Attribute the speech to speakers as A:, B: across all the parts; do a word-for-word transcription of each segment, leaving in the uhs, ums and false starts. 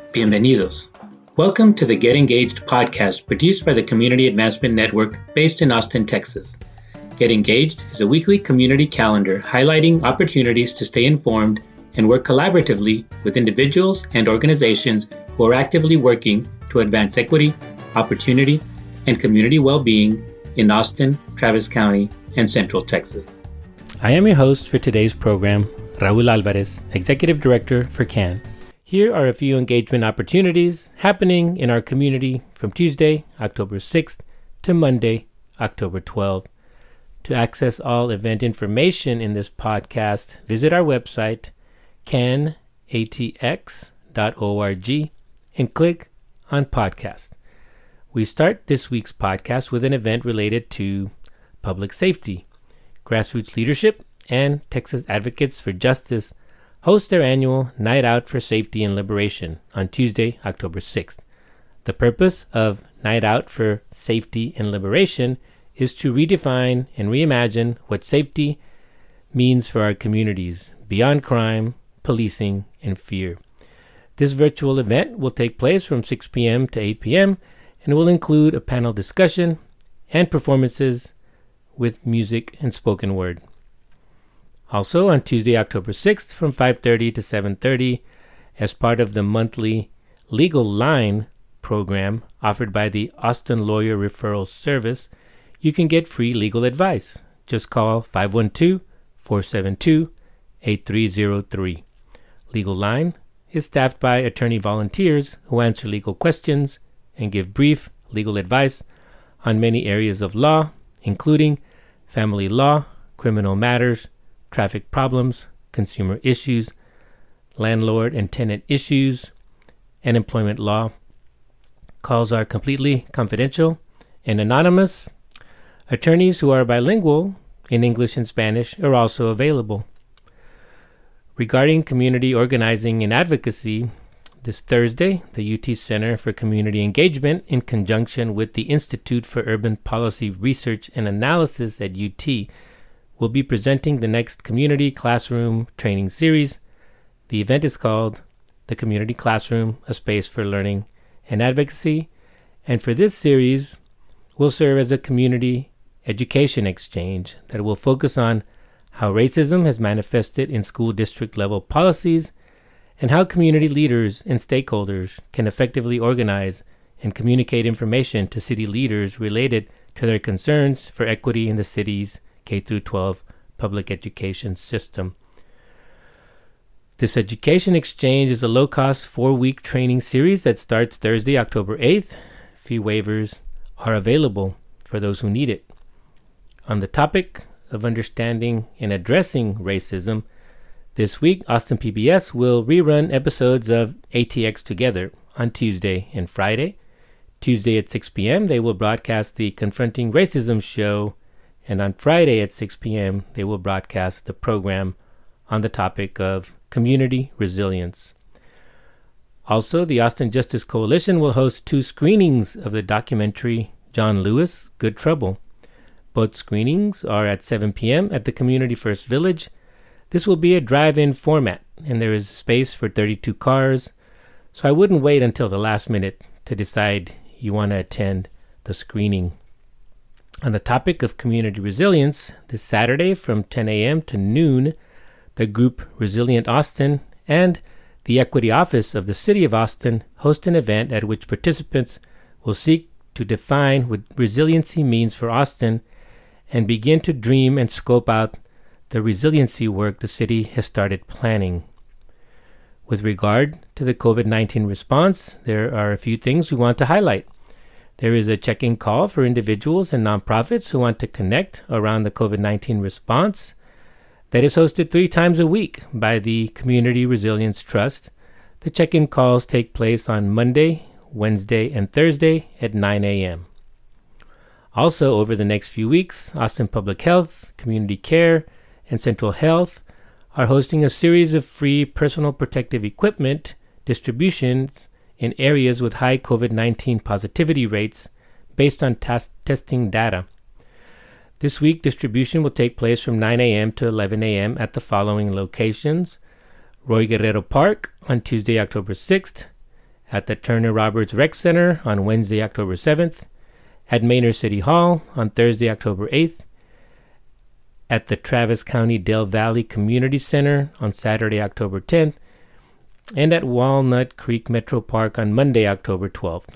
A: Bienvenidos. Welcome to the Get Engaged podcast produced by the Community Advancement Network based in Austin, Texas. Get Engaged is a weekly community calendar highlighting opportunities to stay informed and work collaboratively with individuals and organizations who are actively working to advance equity, opportunity, and community well-being in Austin, Travis County, and Central Texas.
B: I am your host for today's program, Raul Alvarez, Executive Director for C A N. Here are a few engagement opportunities happening in our community from Tuesday, October sixth to Monday, October twelfth. To access all event information in this podcast, visit our website, can a t x dot org, and click on Podcast. We start this week's podcast with an event related to public safety. Grassroots Leadership and Texas Advocates for Justice host their annual Night Out for Safety and Liberation on Tuesday, October sixth. The purpose of Night Out for Safety and Liberation is to redefine and reimagine what safety means for our communities beyond crime, policing, and fear. This virtual event will take place from six p.m. to eight p.m. and will include a panel discussion and performances with music and spoken word. Also on Tuesday, October sixth from five thirty to seven thirty, as part of the monthly Legal Line program offered by the Austin Lawyer Referral Service, you can get free legal advice. Just call five one two, four seven two, eight three zero three. Legal Line is staffed by attorney volunteers who answer legal questions and give brief legal advice on many areas of law, including family law, criminal matters, traffic problems, consumer issues, landlord and tenant issues, and employment law. Calls are completely confidential and anonymous. Attorneys who are bilingual in English and Spanish are also available. Regarding community organizing and advocacy, this Thursday, the U T Center for Community Engagement, in conjunction with the Institute for Urban Policy Research and Analysis at U T, will be presenting the next Community Classroom training series. The event is called The Community Classroom, A Space for Learning and Advocacy, and for this series will serve as a community education exchange that will focus on how racism has manifested in school district level policies and how community leaders and stakeholders can effectively organize and communicate information to city leaders related to their concerns for equity in the city's K through twelve public education system. This education exchange is a low-cost four-week training series that starts Thursday, October eighth. Fee waivers are available for those who need it. On the topic of understanding and addressing racism, this week, Austin P B S will rerun episodes of A T X Together on Tuesday and Friday. Tuesday at six p.m., they will broadcast the Confronting Racism show, and on Friday at six p.m., they will broadcast the program on the topic of community resilience. Also, the Austin Justice Coalition will host two screenings of the documentary John Lewis, Good Trouble. Both screenings are at seven p.m. at the Community First Village. This will be a drive-in format, and there is space for thirty-two cars, so I wouldn't wait until the last minute to decide you want to attend the screening. On the topic of community resilience, this Saturday from ten a.m. to noon, the group Resilient Austin and the Equity Office of the City of Austin host an event at which participants will seek to define what resiliency means for Austin and begin to dream and scope out the resiliency work the city has started planning. With regard to the covid nineteen response, there are a few things we want to highlight. There is a check-in call for individuals and nonprofits who want to connect around the covid nineteen response that is hosted three times a week by the Community Resilience Trust. The check-in calls take place on Monday, Wednesday, and Thursday at nine a.m. Also, over the next few weeks, Austin Public Health, Community Care, and Central Health are hosting a series of free personal protective equipment distributions in areas with high covid nineteen positivity rates based on tas- testing data. This week, distribution will take place from nine a.m. to eleven a.m. at the following locations: Roy Guerrero Park on Tuesday, October sixth, at the Turner Roberts Rec Center on Wednesday, October seventh, at Manor City Hall on Thursday, October eighth, at the Travis County Del Valley Community Center on Saturday, October tenth, and at Walnut Creek Metro Park on Monday, October twelfth.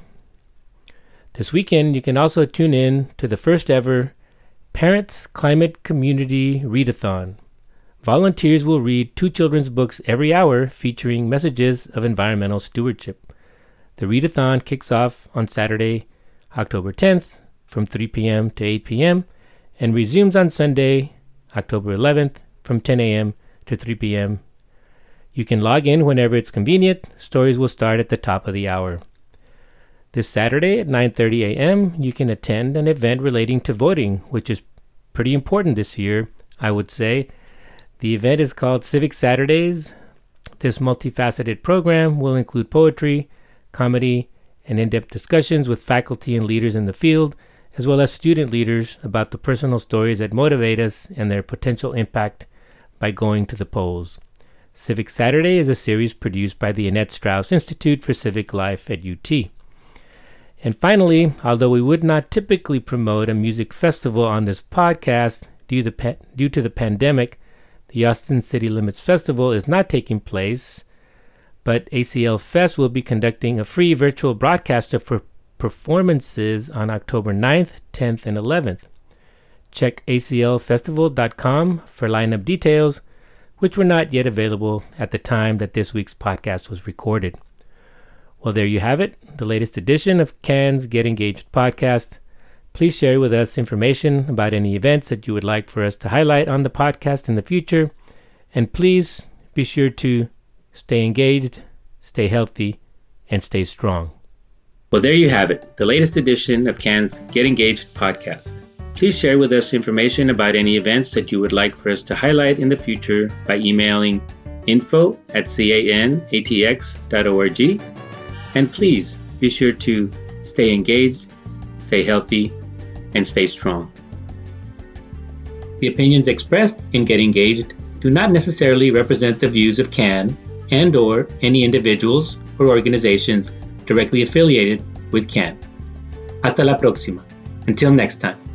B: This weekend, you can also tune in to the first ever Parents Climate Community Readathon. Volunteers will read two children's books every hour featuring messages of environmental stewardship. The Readathon kicks off on Saturday, October tenth from three p.m. to eight p.m. and resumes on Sunday, October eleventh from ten a.m. to three p.m. You can log in whenever it's convenient. Stories will start at the top of the hour. This Saturday at nine thirty a.m., you can attend an event relating to voting, which is pretty important this year, I would say. The event is called Civic Saturdays. This multifaceted program will include poetry, comedy, and in-depth discussions with faculty and leaders in the field, as well as student leaders about the personal stories that motivate us and their potential impact by going to the polls. Civic Saturday is a series produced by the Annette Strauss Institute for Civic Life at U T. And finally, although we would not typically promote a music festival on this podcast due, the pa- due to the pandemic, the Austin City Limits Festival is not taking place, but A C L Fest will be conducting a free virtual broadcast for performances on October ninth, tenth, and eleventh. Check A C L festival dot com for lineup details, which were not yet available at the time that this week's podcast was recorded. Well, there you have it, the latest edition of C A N's Get Engaged podcast. Please share with us information about any events that you would like for us to highlight on the podcast in the future. And please be sure to stay engaged, stay healthy, and stay strong.
A: Well, there you have it, the latest edition of C A N's Get Engaged podcast. Please share with us information about any events that you would like for us to highlight in the future by emailing info at canatx dot org. And please be sure to stay engaged, stay healthy, and stay strong. The opinions expressed in Get Engaged do not necessarily represent the views of C A N and or any individuals or organizations directly affiliated with C A N. Hasta la próxima. Until next time.